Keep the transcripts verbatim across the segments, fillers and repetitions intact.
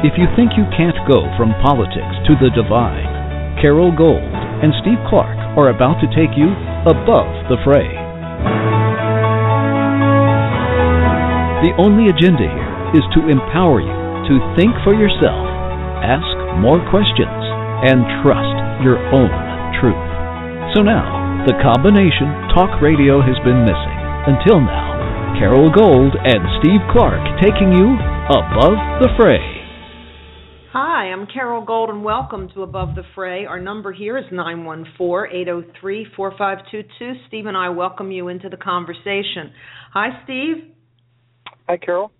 If you think you can't go from politics to the divine, Carol Gold and Steve Clark are about to take you above the fray. The only agenda here is to empower you to think for yourself, ask more questions, and trust your own truth. So now, the combination talk radio has been missing. Until now, Carol Gold and Steve Clark taking you above the fray. Hi, I'm Carol Gold, and welcome to Above the Fray. Our number here is nine one four, eight oh three, four five two two. Steve and I welcome you into the conversation. Hi, Steve. Hi, Carol.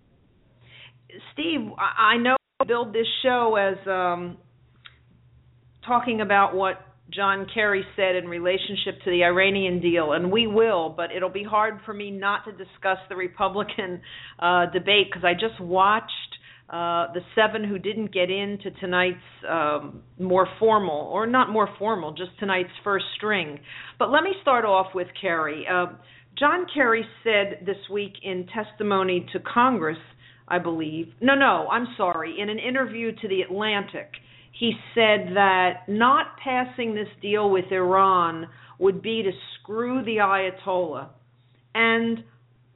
Steve, I know you build this show as um, talking about what John Kerry said in relationship to the Iranian deal, and we will, but it'll be hard for me not to discuss the Republican uh, debate because I just watched Uh, the seven who didn't get into tonight's um, more formal, or not more formal, just tonight's first string. But let me start off with Kerry. Uh, John Kerry said this week in testimony to Congress, I believe, no, no, I'm sorry, in an interview to The Atlantic, he said that not passing this deal with Iran would be to screw the Ayatollah. And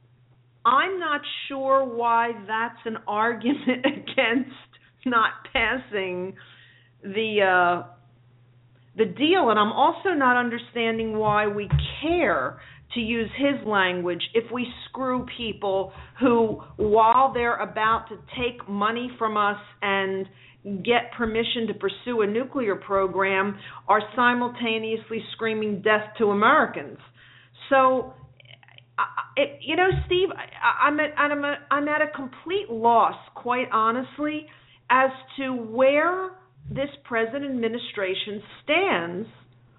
I'm not sure why that's an argument against not passing the uh, the deal, and I'm also not understanding why we care, to use his language, if we screw people who, while they're about to take money from us and get permission to pursue a nuclear program, are simultaneously screaming death to Americans. So, It, you know, Steve, I, I'm, at, I'm, a, I'm at a complete loss, quite honestly, as to where this present administration stands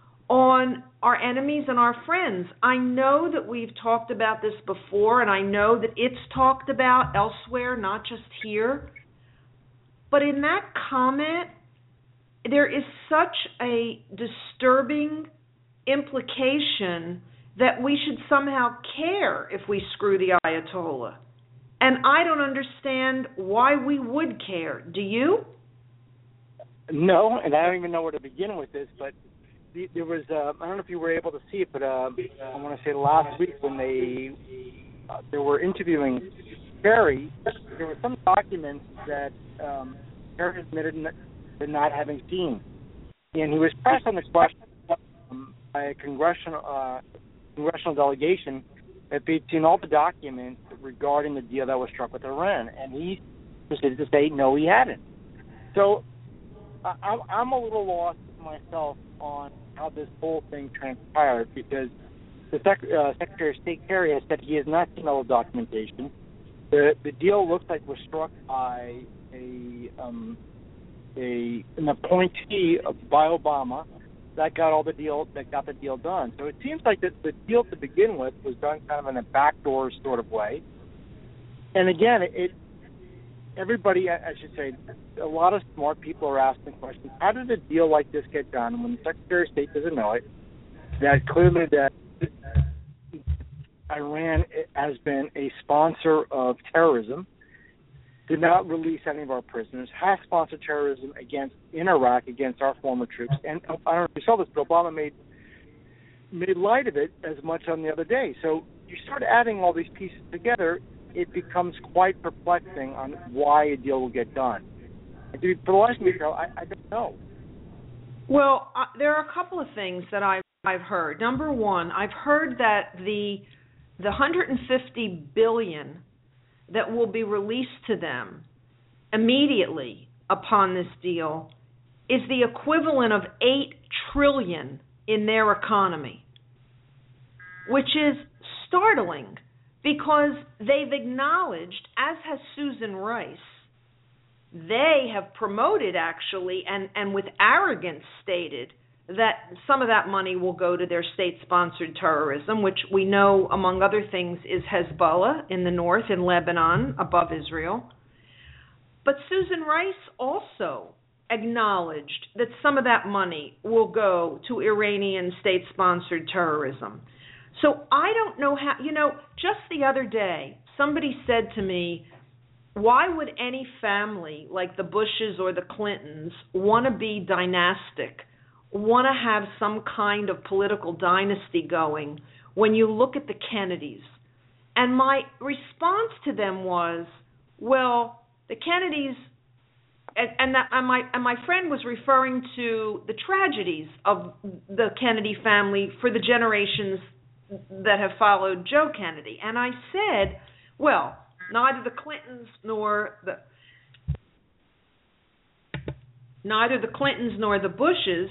on our enemies and our friends. I know that we've talked about this before, and I know that it's talked about elsewhere, not just here. But in that comment, there is such a disturbing implication that we should somehow care if we screw the Ayatollah. And I don't understand why we would care. Do you? No, and I don't even know where to begin with this, but there was, uh, I don't know if you were able to see it, but uh, I want to say last week when they, uh, they were interviewing Kerry, there were some documents that um, Kerry admitted to not having seen. And he was pressed on the question um, by a congressional uh, congressional delegation that they'd seen all the documents regarding the deal that was struck with Iran, and he proceeded to say no, he hadn't. So uh, I'm, I'm a little lost myself on how this whole thing transpired, because the Sec- uh, Secretary of State Kerry has said he has not seen all the documentation. The the deal looks like was struck by a um, a an appointee by Obama that got all the deal that got the deal done. So it seems like the, the deal to begin with was done kind of in a backdoor sort of way. And again, it everybody, I, I should say, a lot of smart people are asking questions. How did a deal like this get done when the Secretary of State doesn't know it? That clearly that Iran has been a sponsor of terrorism, did not release any of our prisoners, has sponsored terrorism against in Iraq against our former troops, and I don't know if you saw this, but Obama made made light of it as much on the other day. So you start adding all these pieces together, it becomes quite perplexing on why a deal will get done. And to, for the last week, I, I don't know. Well, uh, there are a couple of things that I've, I've heard. Number one, I've heard that the the one hundred fifty billion dollars that will be released to them immediately upon this deal is the equivalent of eight trillion dollars in their economy, which is startling because they've acknowledged, as has Susan Rice, they have promoted actually and, and with arrogance stated that some of that money will go to their state-sponsored terrorism, which we know, among other things, is Hezbollah in the north, in Lebanon, above Israel. But Susan Rice also acknowledged that some of that money will go to Iranian state-sponsored terrorism. So I don't know how, you know, just the other day, somebody said to me, why would any family like the Bushes or the Clintons want to be dynastic, want to have some kind of political dynasty going when you look at the Kennedys? And my response to them was, well, the Kennedys, and, and, that, and, my, and my friend was referring to the tragedies of the Kennedy family for the generations that have followed Joe Kennedy. And I said, well, neither the Clintons nor the neither the Clintons nor the Bushes,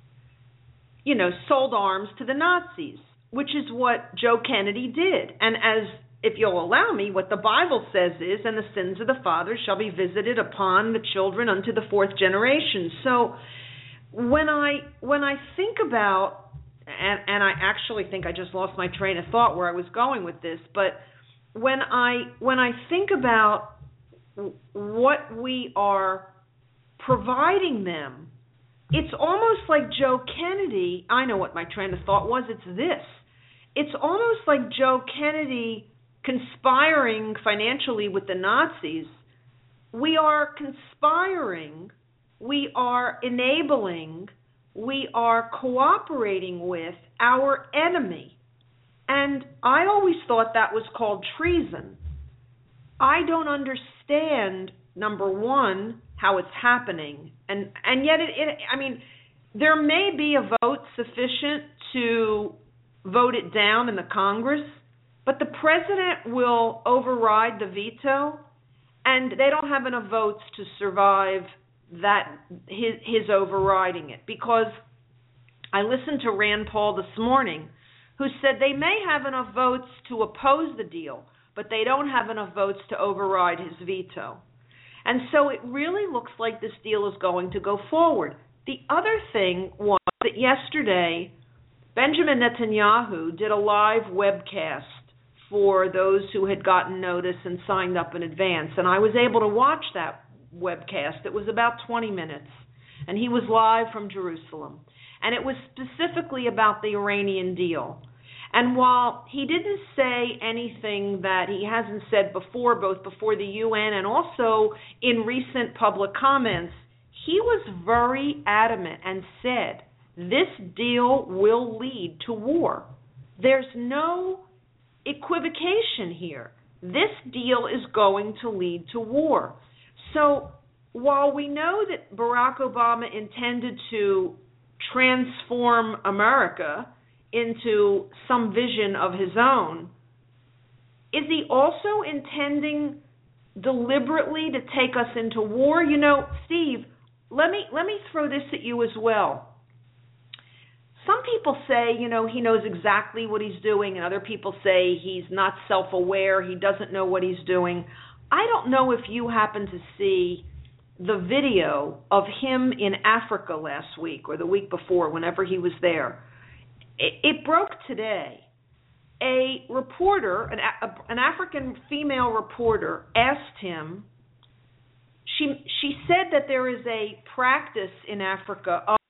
you know, sold arms to the Nazis, which is what Joe Kennedy did. And as, if you'll allow me, what the Bible says is, and the sins of the fathers shall be visited upon the children unto the fourth generation. So when I when I think about, and, and I actually think I just lost my train of thought where I was going with this, but when I when I think about what we are providing them, it's almost like Joe Kennedy, I know what my train of thought was, it's this. It's almost like Joe Kennedy conspiring financially with the Nazis. We are conspiring, we are enabling, we are cooperating with our enemy. And I always thought that was called treason. I don't understand, number one, how it's happening. And and yet, it, it I mean, there may be a vote sufficient to vote it down in the Congress, but the president will override the veto, and they don't have enough votes to survive that his, his overriding it. Because I listened to Rand Paul this morning, who said they may have enough votes to oppose the deal, but they don't have enough votes to override his veto. And so it really looks like this deal is going to go forward. The other thing was that yesterday, Benjamin Netanyahu did a live webcast for those who had gotten notice and signed up in advance. And I was able to watch that webcast. It was about twenty minutes. And he was live from Jerusalem. And it was specifically about the Iranian deal. And while he didn't say anything that he hasn't said before, both before the U N and also in recent public comments, he was very adamant and said, this deal will lead to war. There's no equivocation here. This deal is going to lead to war. So while we know that Barack Obama intended to transform America into some vision of his own, is he also intending deliberately to take us into war? You know, Steve, let me let me throw this at you as well. Some people say, you know, he knows exactly what he's doing, and other people say he's not self-aware, he doesn't know what he's doing. I don't know if you happen to see the video of him in Africa last week or the week before, whenever he was there. It, it broke today. A reporter, an, a, an African female reporter, asked him, she, she said that there is a practice in Africa of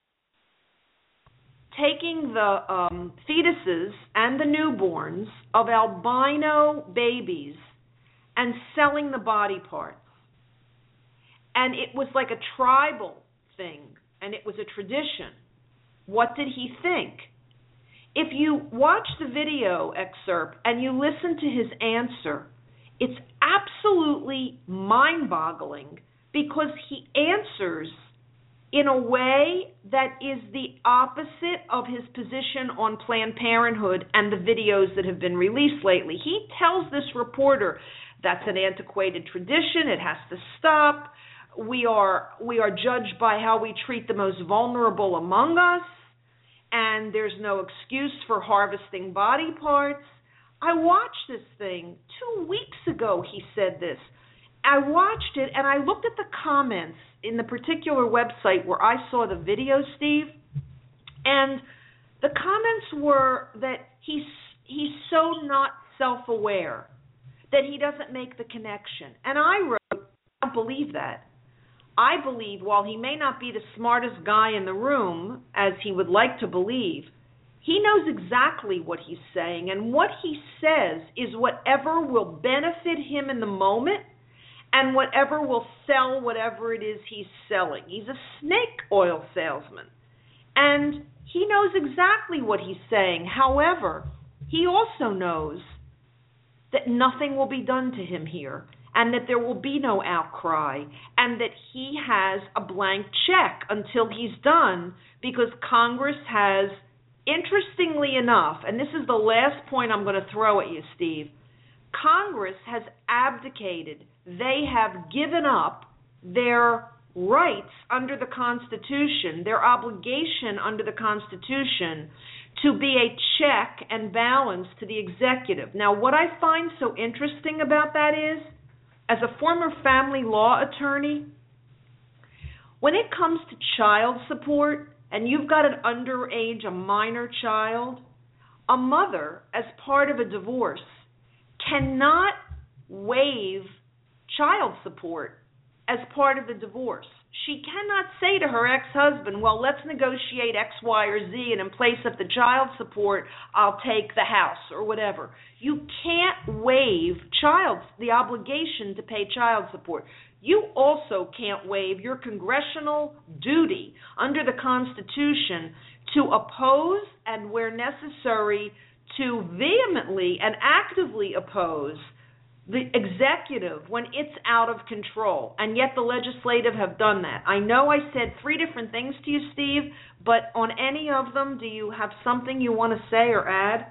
taking the um, fetuses and the newborns of albino babies and selling the body parts. And it was like a tribal thing, and it was a tradition. What did he think? If you watch the video excerpt and you listen to his answer, it's absolutely mind-boggling because he answers in a way that is the opposite of his position on Planned Parenthood and the videos that have been released lately. He tells this reporter that's an antiquated tradition, it has to stop. We are we are judged by how we treat the most vulnerable among us, and there's no excuse for harvesting body parts. I watched this thing two weeks ago, he said this. I watched it, and I looked at the comments in the particular website where I saw the video, Steve, and the comments were that he's he's so not self-aware that he doesn't make the connection. And I wrote, I don't believe that. I believe while he may not be the smartest guy in the room, as he would like to believe, he knows exactly what he's saying, and what he says is whatever will benefit him in the moment and whatever will sell whatever it is he's selling. He's a snake oil salesman. And he knows exactly what he's saying. However, he also knows that nothing will be done to him here, and that there will be no outcry, and that he has a blank check until he's done, because Congress has, interestingly enough, and this is the last point I'm going to throw at you, Steve, Congress has abdicated. They have given up their rights under the Constitution, their obligation under the Constitution, to be a check and balance to the executive. Now, what I find so interesting about that is, as a former family law attorney, when it comes to child support, and you've got an underage, a minor child, a mother, as part of a divorce, cannot waive child support as part of the divorce. She cannot say to her ex-husband, well, let's negotiate X, Y, or Z, and in place of the child support, I'll take the house or whatever. You can't waive child, the obligation to pay child support. You also can't waive your congressional duty under the Constitution to oppose and, where necessary, to vehemently and actively oppose the executive when it's out of control, and yet the legislative have done that. I know I said three different things to you, Steve, but on any of them, do you have something you want to say or add?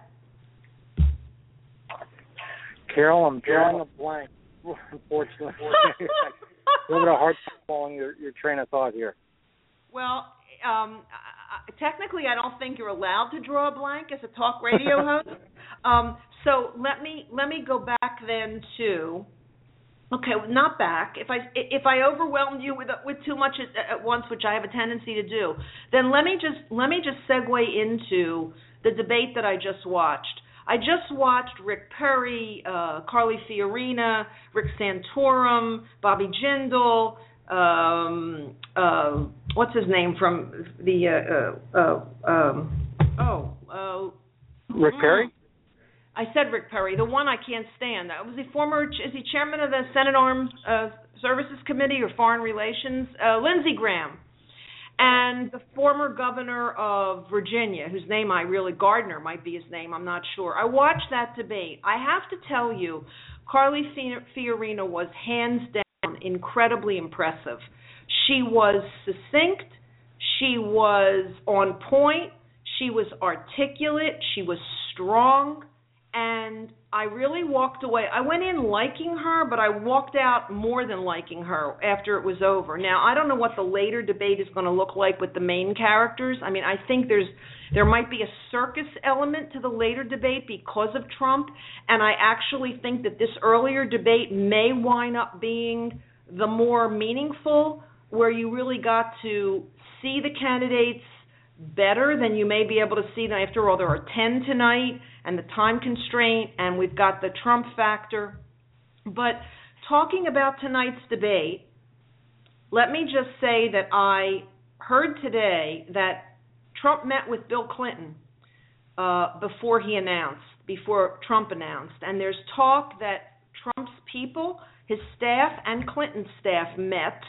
Carol, I'm drawing a blank, unfortunately. I'm having a hard time following your, your train of thought here. Well, um, technically, I don't think you're allowed to draw a blank as a talk radio host. Um, so let me let me go back then to okay, not back. If I if I overwhelmed you with with too much at, at once, which I have a tendency to do, then let me just let me just segue into the debate that I just watched. I just watched Rick Perry, uh, Carly Fiorina, Rick Santorum, Bobby Jindal. Um, uh, what's his name from the uh, uh, uh, um, oh uh, Rick Perry? I said Rick Perry, the one I can't stand. Was he former? Is he chairman of the Senate Armed uh, Services Committee or Foreign Relations? Uh, Lindsey Graham, and the former governor of Virginia, whose name I really Gardner might be his name. I'm not sure. I watched that debate. I have to tell you, Carly Fiorina was hands down incredibly impressive. She was succinct. She was on point. She was articulate. She was strong. And I really walked away. I went in liking her, but I walked out more than liking her after it was over. Now, I don't know what the later debate is going to look like with the main characters. I mean, I think there's there might be a circus element to the later debate because of Trump, and I actually think that this earlier debate may wind up being the more meaningful, where you really got to see the candidates better than you may be able to see them. After all, there are ten tonight, and the time constraint, and we've got the Trump factor. But talking about tonight's debate, let me just say that I heard today that Trump met with Bill Clinton uh, before he announced, before Trump announced, and there's talk that Trump's people, his staff and Clinton's staff met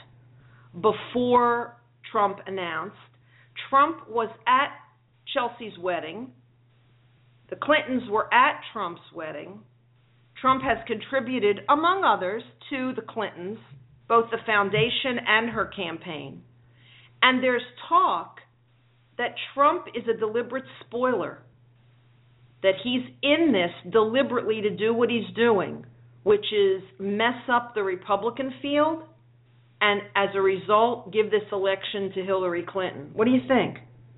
before Trump announced. Trump was at Chelsea's wedding. The Clintons were at Trump's wedding. Trump has contributed, among others, to the Clintons, both the foundation and her campaign. And there's talk that Trump is a deliberate spoiler, that he's in this deliberately to do what he's doing, which is mess up the Republican field and, as a result, give this election to Hillary Clinton. What do you think?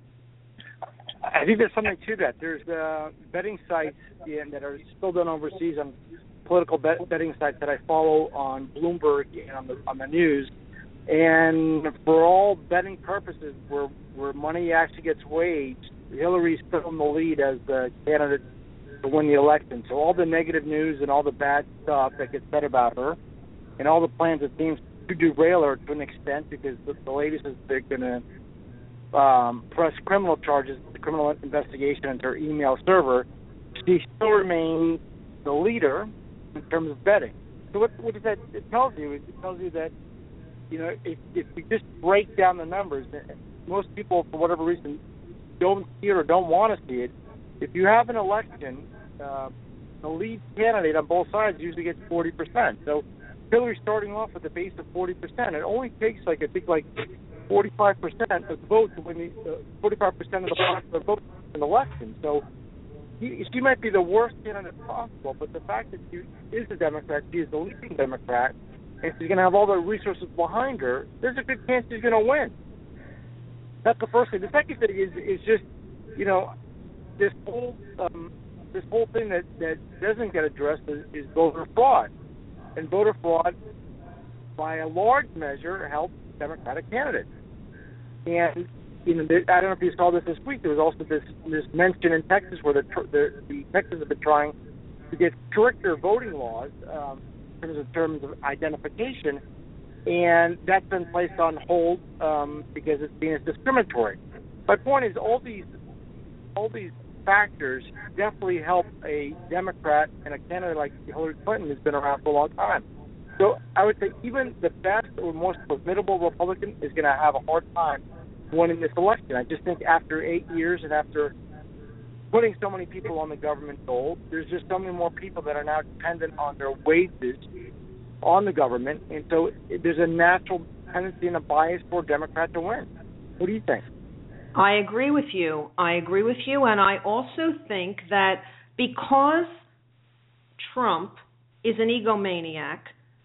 I think there's something to that. There's uh, betting sites in, that are still done overseas on political bet, betting sites that I follow on Bloomberg and on the, on the news. And for all betting purposes, where where money actually gets waged, Hillary's still in the lead as the candidate to win the election. So all the negative news and all the bad stuff that gets said about her, and all the plans it seems to derail her to an extent, because the, the latest is they're going to Um, press criminal charges, criminal investigation into her email server. She still remains the leader in terms of betting. So what, what does that it tells you? It tells you that, you know, if, if we just break down the numbers, most people, for whatever reason, don't see it or don't want to see it. If you have an election, uh, the lead candidate on both sides usually gets forty percent. So Hillary's starting off with a base of forty percent. It only takes, like, I think, like forty-five percent of the vote to win the uh, forty-five percent of the popular vote in an election. So he, she might be the worst candidate possible, but the fact that she is a Democrat, she is the leading Democrat, and she's going to have all the resources behind her, there's a good chance she's going to win. That's the first thing. The second thing is is just, you know, this whole um, this whole thing that, that doesn't get addressed is, is voter fraud. And voter fraud, by a large measure, helps Democratic candidates. And, you know, I don't know if you saw this this week. There was also this this mention in Texas where the the, the Texas have been trying to get stricter voting laws um, in terms of terms of identification, and that's been placed on hold um, because it's seen as discriminatory. My point is, all these all these factors definitely help a Democrat and a candidate like Hillary Clinton who's been around for a long time. So I would say even the best or most formidable Republican is going to have a hard time winning this election. I just think after eight years and after putting so many people on the government dole, there's just so many more people that are now dependent on their wages on the government, and so there's a natural tendency and a bias for a Democrat to win. What do you think? I agree with you. I agree with you, and I also think that because Trump is an egomaniac,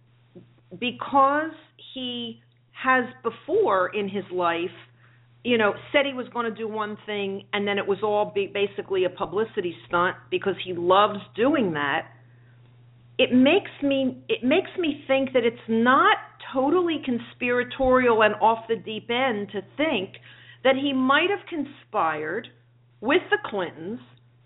because he has before in his life, you know, said he was going to do one thing and then it was all be basically a publicity stunt because he loves doing that, it makes me it makes me think that it's not totally conspiratorial and off the deep end to think that he might have conspired with the Clintons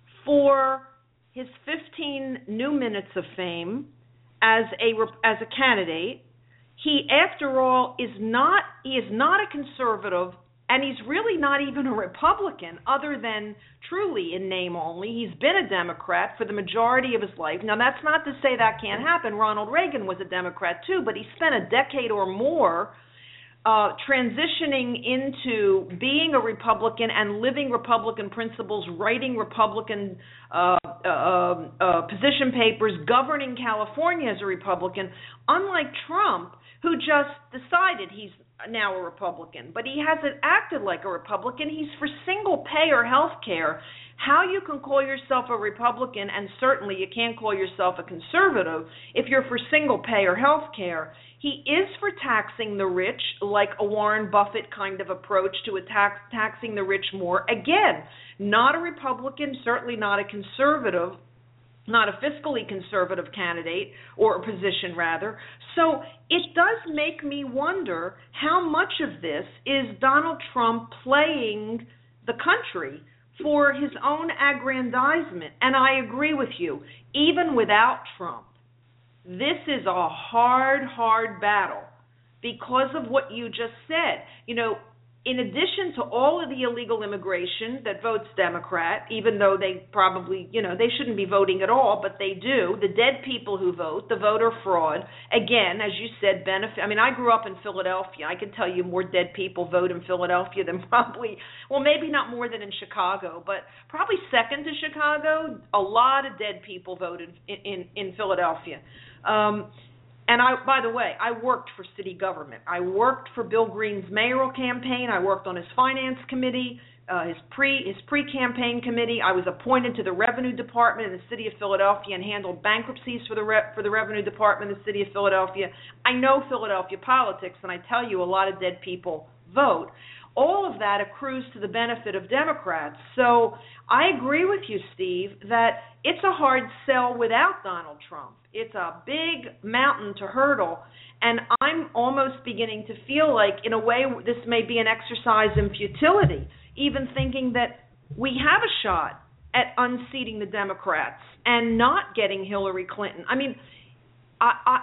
for his fifteen new minutes of fame as a as a candidate. He, after all, is not he is not a conservative, and he's really not even a Republican, other than truly in name only. He's been a Democrat for the majority of his life. Now, that's not to say that can't happen. Ronald Reagan was a Democrat too, but he spent a decade or more Uh, transitioning into being a Republican and living Republican principles, writing Republican uh, uh, uh, position papers, governing California as a Republican, unlike Trump, who just decided he's now a Republican. But he hasn't acted like a Republican. He's for single-payer health care. How you can call yourself a Republican, and certainly you can't call yourself a conservative if you're for single-payer health care. He is for taxing the rich, like a Warren Buffett kind of approach to a tax, taxing the rich more. Again, not a Republican, certainly not a conservative, not a fiscally conservative candidate, or a position rather. So it does make me wonder how much of this is Donald Trump playing the country for his own aggrandizement. And I agree with you, even without Trump, this is a hard, hard battle because of what you just said. You know, in addition to all of the illegal immigration that votes Democrat, even though they probably, you know, they shouldn't be voting at all, but they do, the dead people who vote, the voter fraud, again, as you said, benefit. I mean, I grew up in Philadelphia. I can tell you more dead people vote in Philadelphia than probably, well, maybe not more than in Chicago, but probably second to Chicago. A lot of dead people voted in, in, in Philadelphia. Um, and I, by the way, I worked for city government. I worked for Bill Greene's mayoral campaign. I worked on his finance committee, uh, his pre his pre-campaign committee. I was appointed to the revenue department in the city of Philadelphia and handled bankruptcies for the re- for the revenue department in the city of Philadelphia. I know Philadelphia politics, and I tell you, a lot of dead people vote. All of that accrues to the benefit of Democrats. So I agree with you, Steve, that it's a hard sell without Donald Trump. It's a big mountain to hurdle, and I'm almost beginning to feel like, in a way, this may be an exercise in futility, even thinking that we have a shot at unseating the Democrats and not getting Hillary Clinton. I mean, I, I,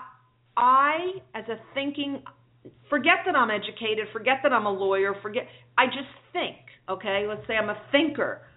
I as a thinking, forget that I'm educated, forget that I'm a lawyer, forget, I just think, okay, let's say I'm a thinker.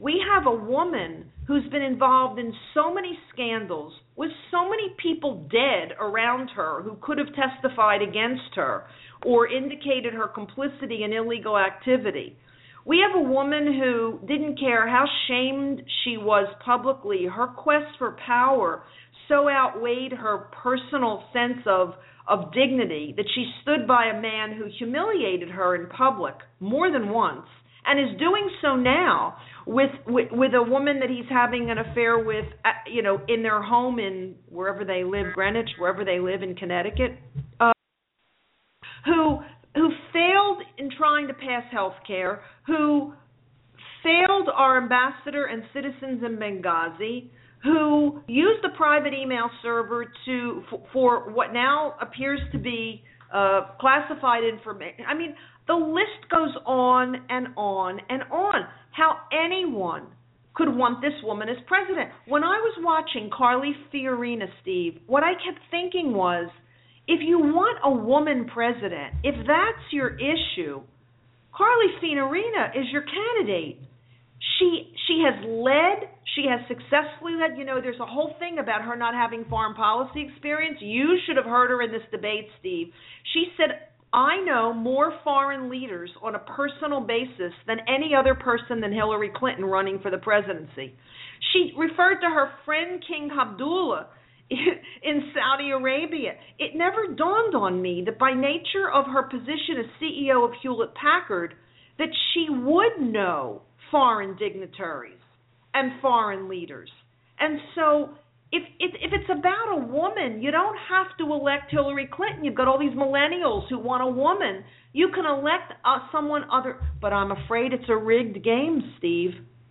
We have a woman who's been involved in so many scandals, with so many people dead around her who could have testified against her or indicated her complicity in illegal activity. We have a woman who didn't care how shamed she was publicly. Her quest for power so outweighed her personal sense of, of dignity that she stood by a man who humiliated her in public more than once, and is doing so now with, with with a woman that he's having an affair with, you know, in their home in wherever they live, Greenwich, wherever they live in Connecticut, uh, who who failed in trying to pass health care, who failed our ambassador and citizens in Benghazi, who used a private email server to for, for what now appears to be uh, classified information. I mean, the list goes on and on and on. How anyone could want this woman as president. When I was watching Carly Fiorina, Steve, what I kept thinking was, if you want a woman president, if that's your issue, Carly Fiorina is your candidate. She she has led, she has successfully led. You know, there's a whole thing about her not having foreign policy experience. You should have heard her in this debate, Steve. She said, I know more foreign leaders on a personal basis than any other person than Hillary Clinton running for the presidency. She referred to her friend King Abdullah in Saudi Arabia. It never dawned on me that by nature of her position as C E O of Hewlett Packard, that she would know foreign dignitaries and foreign leaders. And so if, if if it's about a woman, you don't have to elect Hillary Clinton. You've got all these millennials who want a woman. You can elect uh, someone other, but I'm afraid it's a rigged game, Steve.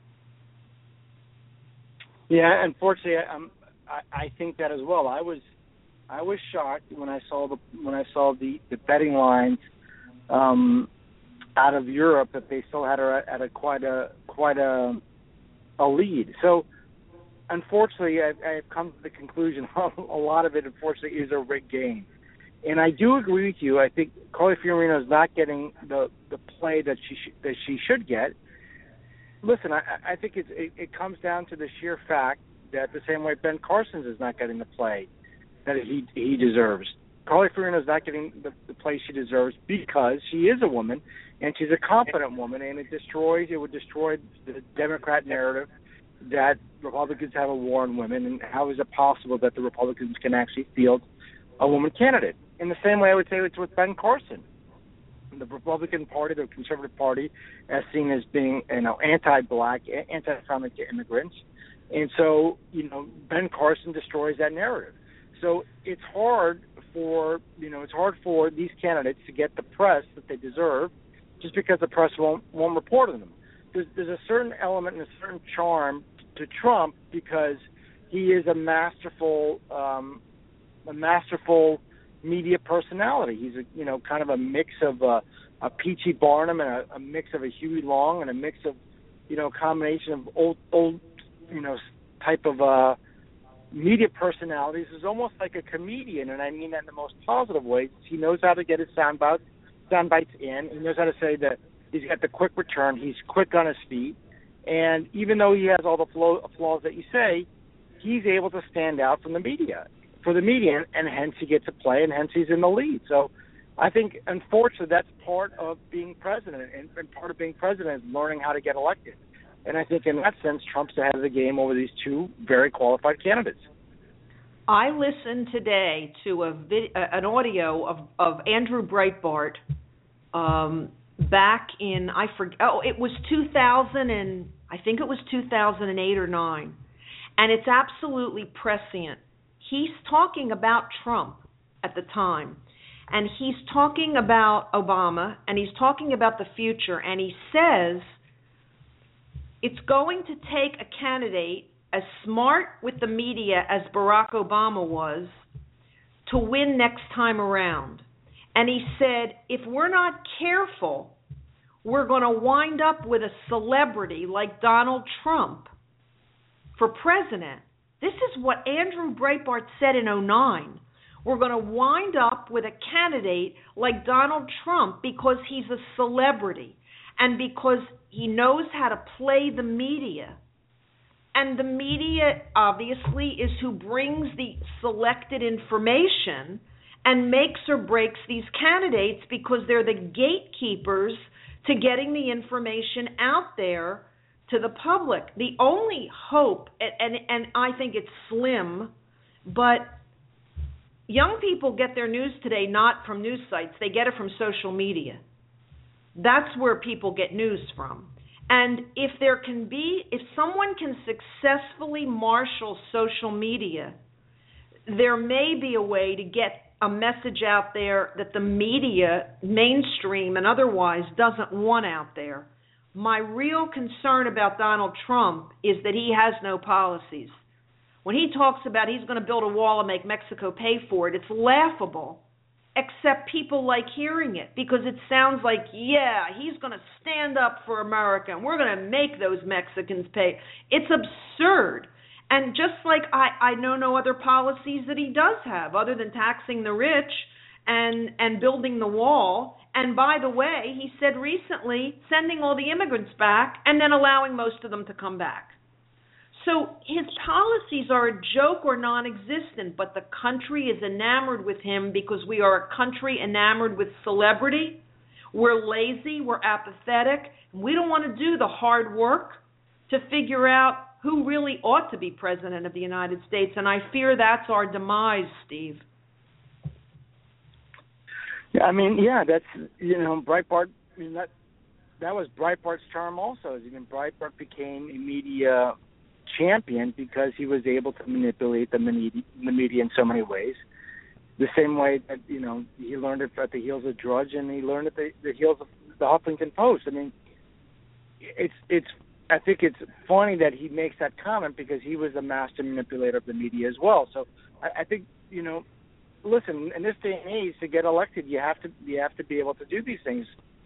Yeah, unfortunately, I'm, I, I think that as well. I was I was shocked when I saw the when I saw the, the betting lines um, out of Europe that they still had her at a quite a quite a a lead. So unfortunately, I've, I've come to the conclusion a lot of it, unfortunately, is a rigged game. And I do agree with you. I think Carly Fiorina is not getting the, the play that she sh- that she should get. Listen, I, I think it's, it, it comes down to the sheer fact that the same way Ben Carson is not getting the play that he he deserves. Carly Fiorina is not getting the, the play she deserves because she is a woman and she's a competent woman, and it destroys it would destroy the Democrat narrative that Republicans have a war on women, and how is it possible that the Republicans can actually field a woman candidate? In the same way, I would say it's with Ben Carson. The Republican Party, the Conservative Party, as seen as being, you know, anti-black, anti-family to immigrants, and so, you know, Ben Carson destroys that narrative. So it's hard for, you know, it's hard for these candidates to get the press that they deserve, just because the press won't won't report on them. There's, there's a certain element and a certain charm to Trump because he is a masterful, um, a masterful media personality. He's a, you know, kind of a mix of a, a P T Barnum and a, a mix of a Huey Long and a mix of, you know, a combination of old, old, you know, type of uh, media personalities. Is almost like a comedian, and I mean that in the most positive way. He knows how to get his sound bites, sound bites in. He knows how to say that he's got the quick return. He's quick on his feet. And even though he has all the flaw, flaws that you say, he's able to stand out from the media, for the media, and hence he gets to play, and hence he's in the lead. So I think, unfortunately, that's part of being president, and, and part of being president is learning how to get elected. And I think in that sense, Trump's ahead of the game over these two very qualified candidates. I listened today to a vid- an audio of, of Andrew Breitbart um, back in, I forget, oh, it was two thousand and, I think it was two thousand eight or nine. And it's absolutely prescient. He's talking about Trump at the time. And he's talking about Obama, and he's talking about the future. And he says it's going to take a candidate as smart with the media as Barack Obama was to win next time around. And he said, if we're not careful, we're going to wind up with a celebrity like Donald Trump for president. This is what Andrew Breitbart said in oh nine. We're going to wind up with a candidate like Donald Trump because he's a celebrity. and because he knows how to play the media. And the media, obviously, is who brings the selected information and makes or breaks these candidates because they're the gatekeepers to getting the information out there to the public. The only hope, and, and, and I think it's slim, but young people get their news today not from news sites. They get it from social media. That's where people get news from. And if there can be, if someone can successfully marshal social media, there may be a way to get a message out there that the media, mainstream and otherwise, doesn't want out there. My real concern about Donald Trump is that he has no policies. When he talks about he's going to build a wall and make Mexico pay for it, it's laughable. Except people like hearing it because it sounds like, yeah, he's going to stand up for America and we're going to make those Mexicans pay. It's absurd. And just like I, I know no other policies that he does have other than taxing the rich and, and building the wall. And by the way, he said recently sending all the immigrants back and then allowing most of them to come back. So his policies are a joke or non-existent, but the country is enamored with him because we are a country enamored with celebrity. We're lazy, we're apathetic, and we don't want to do the hard work to figure out who really ought to be president of the United States, and I fear that's our demise, Steve. Yeah, I mean, yeah, that's, you know, Breitbart, I mean, that, that was Breitbart's charm also. I mean, Breitbart became a media champion because he was able to manipulate the media, the media in so many ways. The same way that, you know, he learned it at the heels of Drudge and he learned it at the, the heels of the Huffington Post. I mean, it's it's. I think it's funny that he makes that comment because he was a master manipulator of the media as well. So I, I think, you know, listen, in this day and age, to get elected, you have to you have to be able to do these things.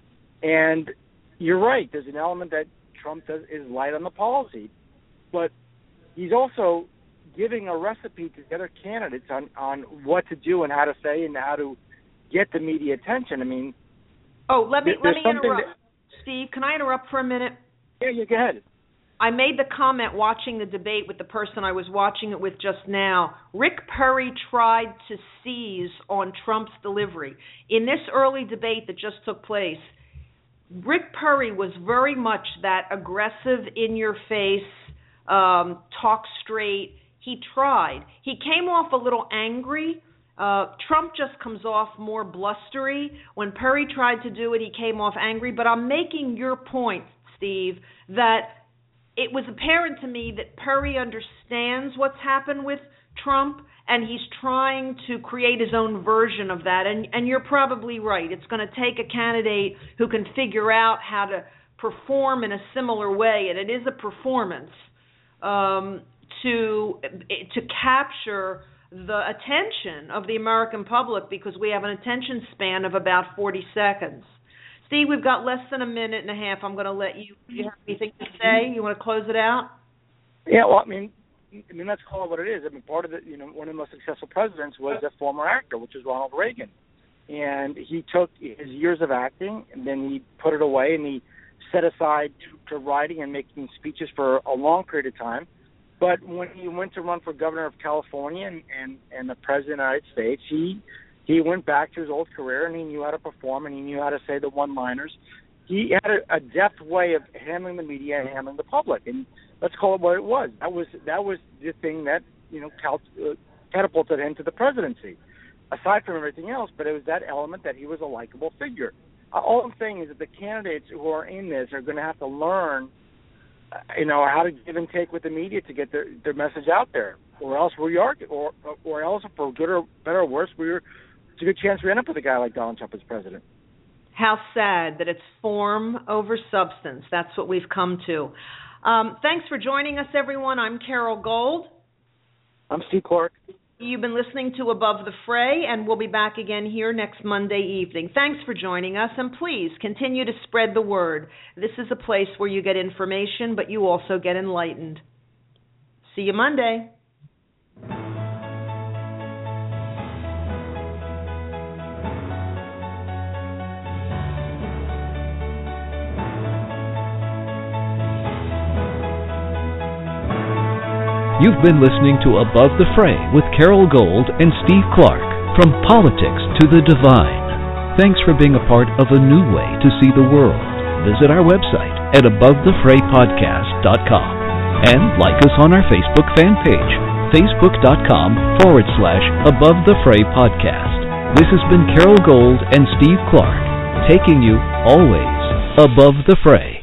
And you're right. There's an element that Trump does is light on the policy. But he's also giving a recipe to the other candidates on, on what to do and how to say and how to get the media attention. I mean, oh, let me let me interrupt, that, Steve. Can I interrupt for a minute? Yeah, you go ahead. I made the comment watching the debate with the person I was watching it with just now. Rick Perry tried to seize on Trump's delivery in this early debate that just took place. Rick Perry was very much that aggressive, in-your-face. Um, talk straight. He tried. He came off a little angry. Uh, Trump just comes off more blustery. When Perry tried to do it, he came off angry. But I'm making your point, Steve, that it was apparent to me that Perry understands what's happened with Trump, and he's trying to create his own version of that. And, and you're probably right. It's going to take a candidate who can figure out how to perform in a similar way, and it is a performance. Um, to to capture the attention of the American public because we have an attention span of about forty seconds. Steve, we've got less than a minute and a half. I'm going to let you. Do you have anything to say? You want to close it out? Yeah, well, I mean, I mean, let's call it what it is. I mean, part of it, you know, one of the most successful presidents was a former actor, which is Ronald Reagan. And he took his years of acting, and then he put it away, and he set aside to, to writing and making speeches for a long period of time. But when he went to run for governor of California and, and, and the president of the United States, he he went back to his old career, and he knew how to perform, and he knew how to say the one-liners. He had a, a deft way of handling the media and handling the public, and let's call it what it was. That was that was the thing that, you know, cal- uh, catapulted him to the presidency, aside from everything else. But it was that element that he was a likable figure. Uh, all I'm saying is that the candidates who are in this are going to have to learn, uh, you know, how to give and take with the media to get their, their message out there, or else we are, or or else for good or better or worse, we're it's a good chance we end up with a guy like Donald Trump as president. How sad that it's form over substance. That's what we've come to. Um, thanks for joining us, everyone. I'm Carol Gold. I'm Steve Clark. You've been listening to Above the Fray, and we'll be back again here next Monday evening. Thanks for joining us, and please continue to spread the word. This is a place where you get information, but you also get enlightened. See you Monday. You've been listening to Above the Fray with Carol Gold and Steve Clark, from politics to the divine. Thanks for being a part of a new way to see the world. Visit our website at above the fray podcast dot com and like us on our Facebook fan page, facebook.com forward slash Above the Fray Podcast. This has been Carol Gold and Steve Clark, taking you always above the fray.